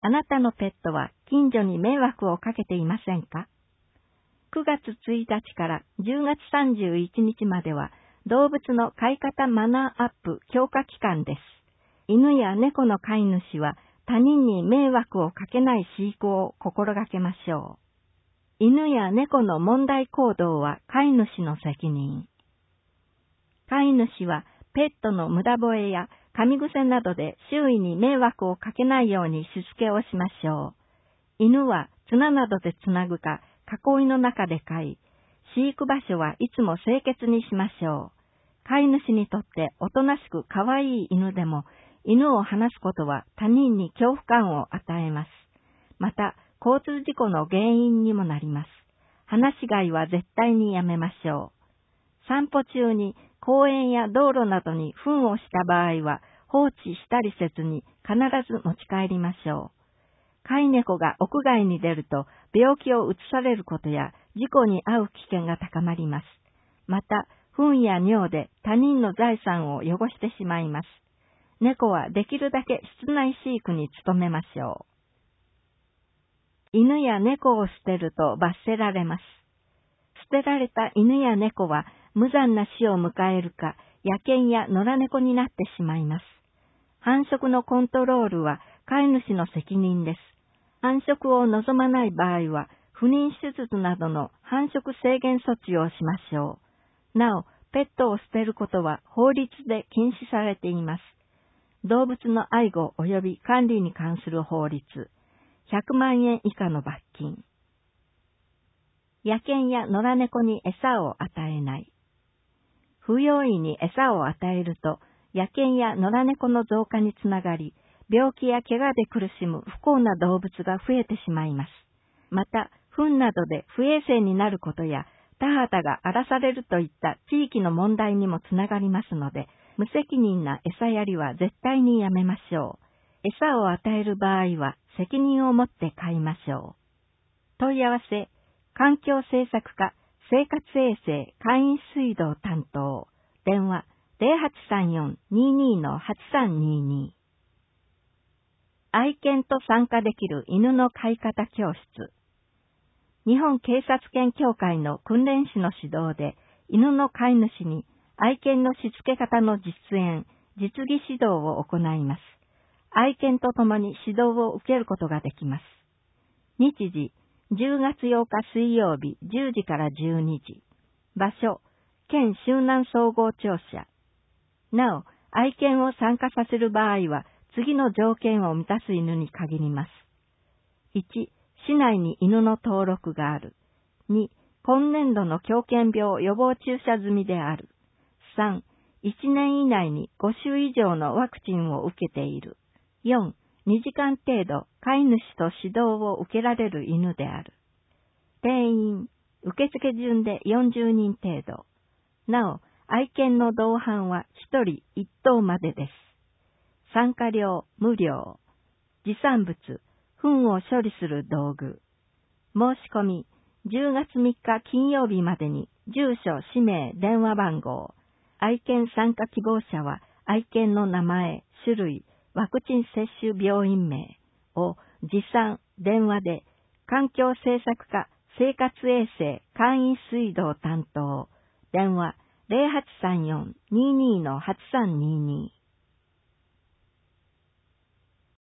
あなたのペットは近所に迷惑をかけていませんか？ 9 月1日から10月31日までは動物の飼い方マナーアップ強化期間です。犬や猫の飼い主は他人に迷惑をかけない飼育を心がけましょう。犬や猫の問題行動は飼い主の責任。飼い主はペットの無駄吠えや噛み癖などで周囲に迷惑をかけないようにしつけをしましょう。犬は綱などでつなぐか囲いの中で飼い、飼育場所はいつも清潔にしましょう。飼い主にとっておとなしく可愛い犬でも、犬を離すことは他人に恐怖感を与えます。また、交通事故の原因にもなります。放し飼いは絶対にやめましょう。散歩中に公園や道路などに糞をした場合は放置したりせずに必ず持ち帰りましょう。飼い猫が屋外に出ると病気をうつされることや事故に遭う危険が高まります。また、糞や尿で他人の財産を汚してしまいます。猫はできるだけ室内飼育に努めましょう。犬や猫を捨てると罰せられます。捨てられた犬や猫は無残な死を迎えるか、野犬や野良猫になってしまいます。繁殖のコントロールは飼い主の責任です。繁殖を望まない場合は、不妊手術などの繁殖制限措置をしましょう。なお、ペットを捨てることは法律で禁止されています。動物の愛護及び管理に関する法律、100万円以下の罰金。野犬や野良猫に餌を与えない。不用意に餌を与えると、野犬や野良猫の増加につながり、病気や怪我で苦しむ不幸な動物が増えてしまいます。また、糞などで不衛生になることや、田畑が荒らされるといった地域の問題にもつながりますので、無責任な餌やりは絶対にやめましょう。餌を与える場合は責任を持って飼いましょう。問い合わせ、環境政策課生活衛生簡易水道担当、電話 0834-22-8322。愛犬と参加できる犬の飼い方教室。日本警察犬協会の訓練士の指導で、犬の飼い主に愛犬のしつけ方の実演、実技指導を行います。愛犬と共に指導を受けることができます。日時、10月8日水曜日10時から12時。場所、県周南総合庁舎。なお、愛犬を参加させる場合は、次の条件を満たす犬に限ります。1、市内に犬の登録がある。2、今年度の狂犬病予防注射済みである。3、1年以内に5種以上のワクチンを受けている。4、2時間程度飼い主と指導を受けられる犬である。定員、受付順で40人程度。なお、愛犬の同伴は1人1頭までです。参加料無料。持参物、糞を処理する道具。申し込み、10月3日金曜日までに、住所、氏名、電話番号。愛犬参加希望者は、愛犬の名前、種類、ワクチン接種病院名を持参、電話で、環境政策課生活衛生簡易水道担当。電話 0834-22-8322